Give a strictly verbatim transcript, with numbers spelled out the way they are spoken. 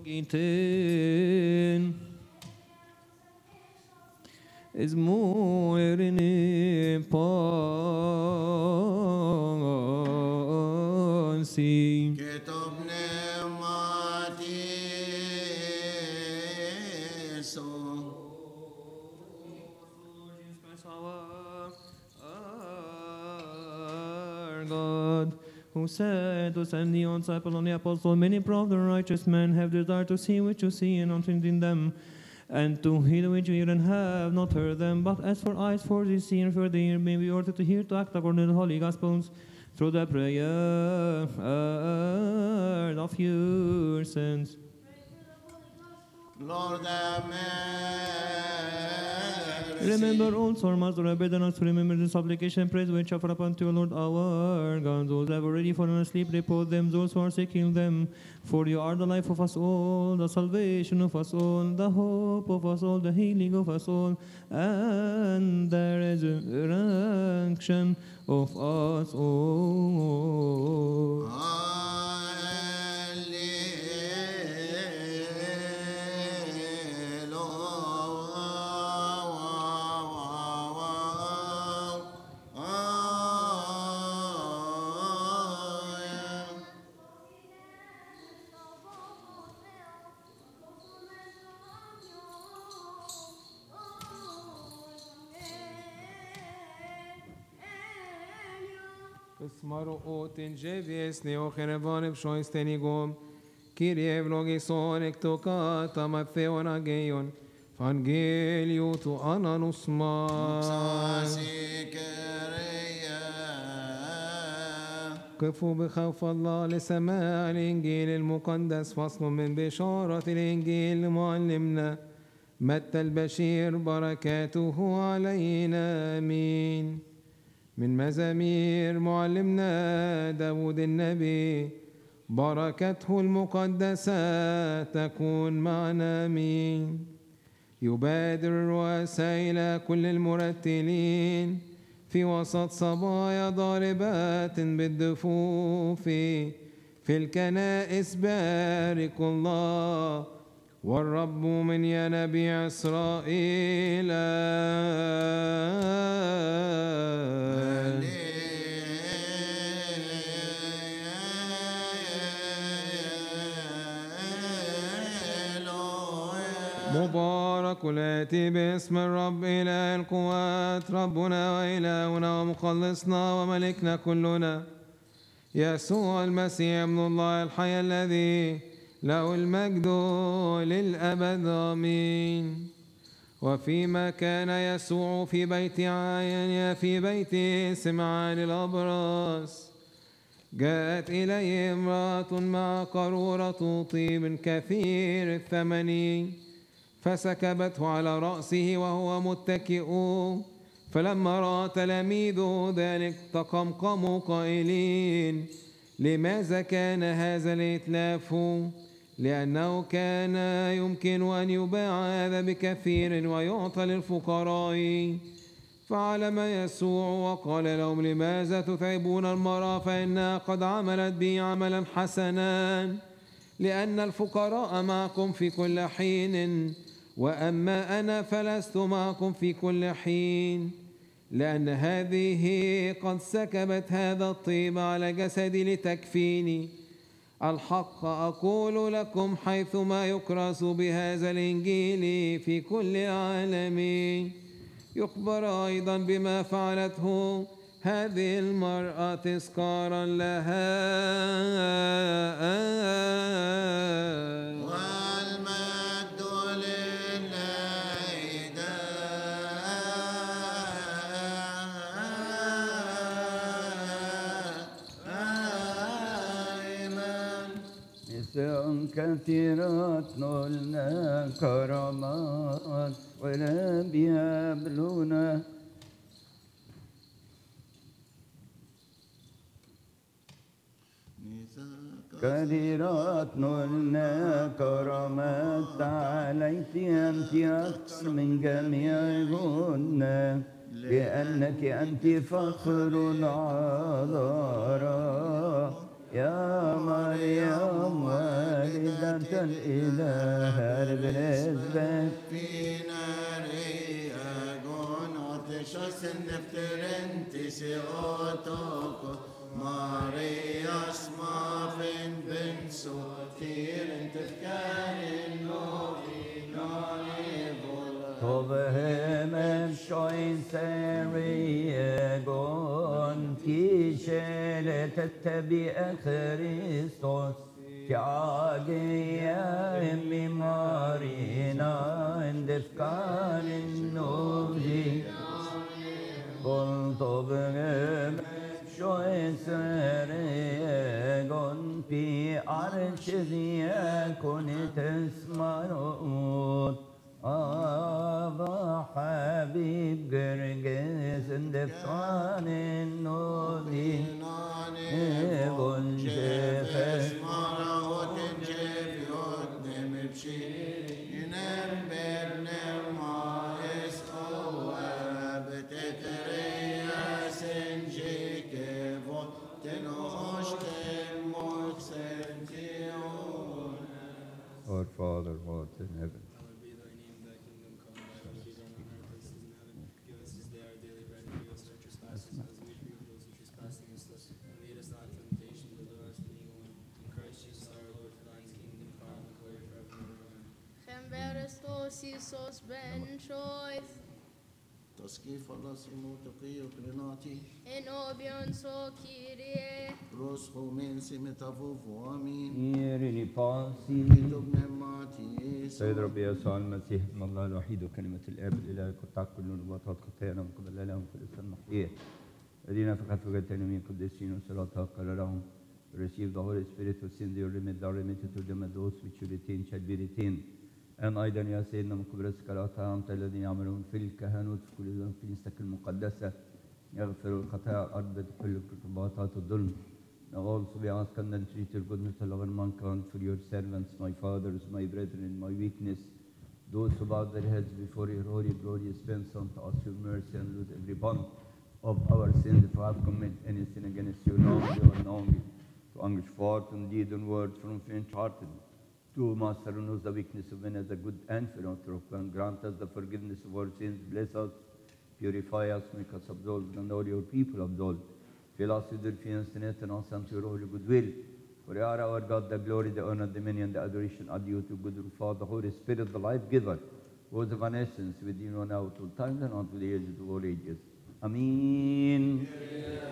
Iten is more in Ponsi. God, who said to send the disciple on the apostle, many proud and righteous men have desired to see which you see and not in them, and to hear which you hear and have not heard them. But as for eyes for this see and for the ear may be ordered to hear, to act according to the holy gospels, through the prayer of your sins. Lord, amen. Remember also, our Master, our bed, and us to remember the supplication, praise which offer upon to you, Lord our God. Those who have already fallen asleep, repose them. Those who are sick, heal them. For you are the life of us all, the salvation of us all, the hope of us all, the healing of us all, and the resurrection of us all. Smaro otin jevies neo chenevanim shoistenigom. Kyrie vlogison ektoka tamatheon ageion. Evangelio tu ananusma. كفوا بخوف الله لسماع الإنجيل المقدس. فصل من بشارة الإنجيل لمعلمنا متى البشير بركاته علينا آمين. من مزامير معلمنا داود النبي بركته المقدسة تكون معنا آمين. يبادر الرؤساء إلى كل المرتلين في وسط صبايا ضاربات بالدفوف في الكنائس بارك الله والرب من ينابيع إسرائيل. مبارك الآتي باسم الرب إله القوات ربنا وإلهنا ومخلصنا وملكنا كلنا يسوع المسيح ابن الله الحي الذي له المجد للأبد آمين. وفيما كان يسوع في بيت عاين في بيت سمعان الأبرص جاءت إليه امرأة مع قارورة طيب كثير الثمن فسكبته على رأسه وهو متكئ. فلما رأى تلاميذه ذلك تقمقموا قائلين لماذا كان هذا الإتلاف؟ لأنه كان يمكن أن يباع هذا بكثير ويعطى للفقراء. فعلم يسوع وقال لهم لماذا تتعبون المرأة فإنها قد عملت بي عملا حسنا لأن الفقراء معكم في كل حين وأما أنا فلست معكم في كل حين لأن هذه قد سكبت هذا الطيب على جسدي لتكفيني. الحق أقول لكم حيثما يكرس بهذا الإنجيل في كل عالم يخبر أيضا بما فعلته هذه المرأة تذكارا لها. والمجد لله دائما. نساء كثيرات نلنا كرامات ولا بيبلونا كثيرات نلنا كرامات عليك أنت أكثر من جميعهن لأنك أنت فخر العذراء يا مريم والدة الإله بالنسبة في ناري أقون وتشوس النفترن تسيوتوكو ماريا اسما فين بن سوتير تفكار النوري ناري بولا طبهم شويسريغون كيشلة تتبع خريستوس كعاقيا امي مارينا اندفكار النوري قل طبهم شويسريغون في عرش ذيكون تسمعون آبا حبيب قرقس اندفعان النوري نبون شفاش مرة تنجف يقدم بشي ينبر نما اسقوة بتتريا سنجي كيفو تنوش تنموك سنتيون. Our Father who art in heaven. Hallowed be thy name, thy kingdom come, thy will be done on earth as it is in heaven. Give us this day our daily bread, and forgive us our trespasses, as we forgive those who trespass against us. And lead us not into temptation, but deliver us from evil one. In Christ Jesus our Lord, for thine is the kingdom, power, and the glory forever and ever. Amen. Χεμβέριστος Ιησούς μπεν σοίθ, تسكيف الله سيموتقي وكلناتي ενώπιον σου Κύριε, روسخو من سمتافوف وامين إيرني باسي كتب نماتي سيد ربي يسوع المسيح ابن الله الوحيد وكلمة الآب الإله قطع كل نبوات خطايانا من قبل لهم كل سنة محيط الذين فقط فقدتنا من قدسين وصلاتها قال لهم receive the Holy Spirit who send you remit the remitted to them and those which you retain shall be retained. أن أيضا يا سيدنا من قبل سكراتها أنت الذين يعملون في الكهنوت في كل يوم في كنيستك المقدسة يغفر الخطايا الأرض بكل الرباطات الظلم. Now also we ask and entreat your goodness and love and mankind for your servants, my fathers, my brethren, in my weakness, those who bow their heads before your holy, glorious face, unto us your mercy and lose every bond of our sins if we have committed any sin against you, knowingly or unknowingly, to anguish forth in deed and word from faint-hearted. To Master, who knows the weakness of men as a good and philanthropic, grant us the forgiveness of our sins, bless us, purify us, make us absolved, and all your people absolved. Fill us with your fear and strengthen us unto your holy goodwill. For you are our God, the glory, the honor, the dominion, the adoration are due to good Father, the Holy Spirit, the life giver, who is of an essence with you now to all times and unto the ages of all ages. Amen.